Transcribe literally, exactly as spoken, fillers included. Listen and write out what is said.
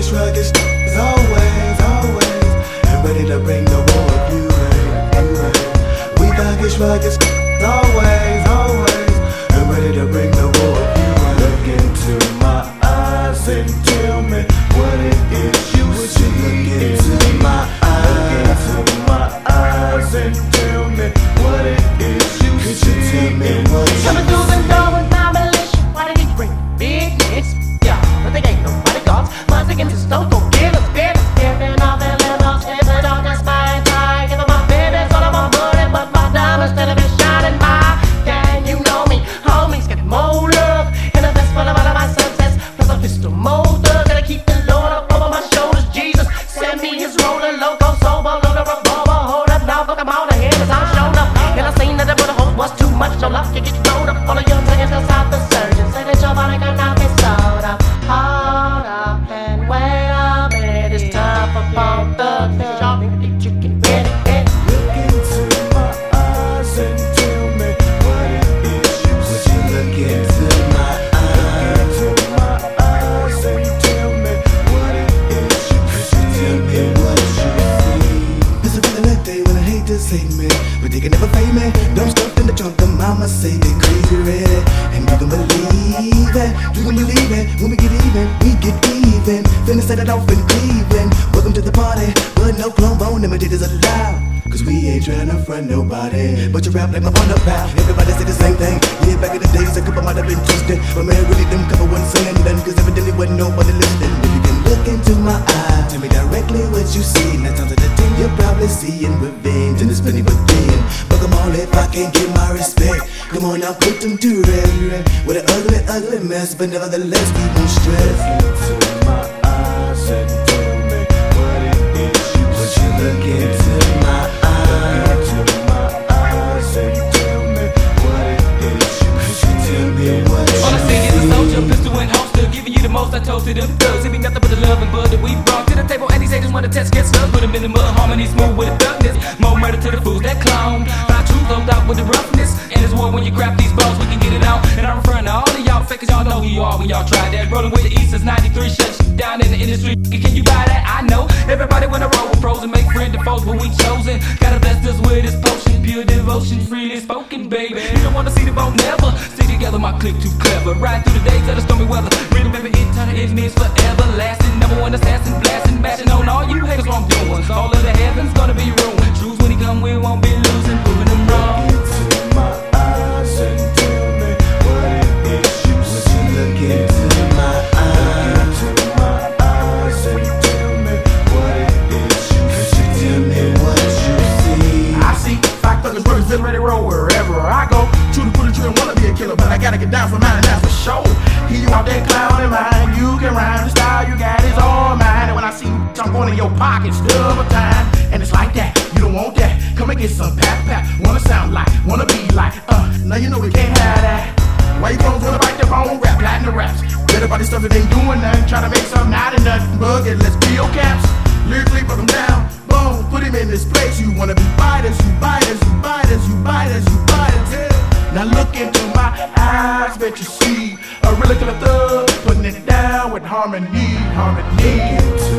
thuggish, rugged is always, always, and ready to bring the war of you, hey, you, hey. We thuggish, rugged always, always, and ready to bring the war of you, hey. Look into my eyes and tell me what it is you Would see. You look into my eyes, look into my eyes and tell me what it is you Could see. You tell me what it is. Coming through the door with my militia. Why did he bring big hits? Yeah, but they ain't nobody gods. Once again, just don't go give us business. Giving all their little shit, but don't just my entire. Giving my babies all of my money, but my diamonds still be shining. My gang, you know me, homies get more love. And a fist full of all of my success, plus a pistol molder. Gotta keep the Lord up over my shoulders. Jesus, send me his roller, loco, sober, loader, revolver. Hold up now, fuck him all the head as I showed up. And I seen that the bullet hole was too much, so luck you get rolled up. All of your tickets go south the surgeon. Say that your body cannot be sold up. Hold up and wait a minute. It's time for Bone Thugs. Y'all think that you can get it, get it. Look into my eyes and tell me what it is you Would see. You look into my eyes, look into my eyes and tell me what it is you Could you tell me what you see. There's a feeling that day when I hate to say me, but they can never fade me. Dumb stuff in the trunk of mama say they crazy ready, and you can believe it, you can believe it. When we get even, we get even. Finna set it off in Cleveland. Welcome to the party, but no clone bone imitators allowed. Cause we ain't tryna front nobody, but you rap like my partner pal. Everybody say the same thing. Yeah, back in the days a couple might have been twisted, but man, really them couple wasn't saying nothing, cause evidently wasn't nobody listening. If you can look into my eye, tell me directly what you see. Nine times out of ten you're probably seeing revenge, and it's plenty within. Fuck them all if I can't get my respect. Come on now, put them to rest. With an ugly, ugly mess, but nevertheless we won't stress. Look into my eyes and tell me what it is you Would you look into my eyes, into my eyes and tell me what it is you Could you tell me what you All I see is a soldier, pistol and holster, giving you the most. I told to them thugs, it be nothing but the love and blood that we brought to the table. And these haters want to test, get stuck, put them in the mud, harmony smooth with the thugness. More murder to the fools that clown. Find truth, load out with the roughness. And it's war when you grab these balls, we can get it out. And I'm referring to all of y'all fakers, y'all know who you are when y'all tried that. Rolling with the East since ninety-three, shut shit down in the industry. Can you buy that? I know. Everybody wanna roll with pros and make friends and foes, but we chosen. Gotta bless us with this potion, pure devotion, freely spoken, baby. You don't wanna see the boat never. Stick together, my clique too clever. Ride through the days of the stormy weather. Remember eternal enemies forever lasting. Number one assassin, blasting, bashing on all you haters what I'm doing. All of the heavens gonna be ruined. Truths when he come, we won't be losing, proving them wrong. Look into my eyes and tell me what it is you Would you look into my eyes, look into my eyes and tell me what it is you Could you tell me what you see. I see five thuggers, brothers, still ready to roll wherever I go. True to put it, true and wanna be a killer, but I gotta get down for mine, and that's for sure. Hear you out there clowning mine, you can rhyme, the style you got is all mine. And when I see you, I'm going in your pocket, double time. And it's like that, you don't want that. Come and get some pap pap, wanna sound like, wanna be like, uh, now you know we can't have that. Why you clones wanna bite their own rap, platinum raps? Better about the stuff that ain't doing nothing, try to make something out of nothing. Bug it, let's be your caps. Lyrically put them down, boom, put him in this place. You wanna be biters, you biters, you biters, you biters, you biters, yeah. Now look into my eyes, bet you see a really killer thug, putting it down with harmony, harmony. Look into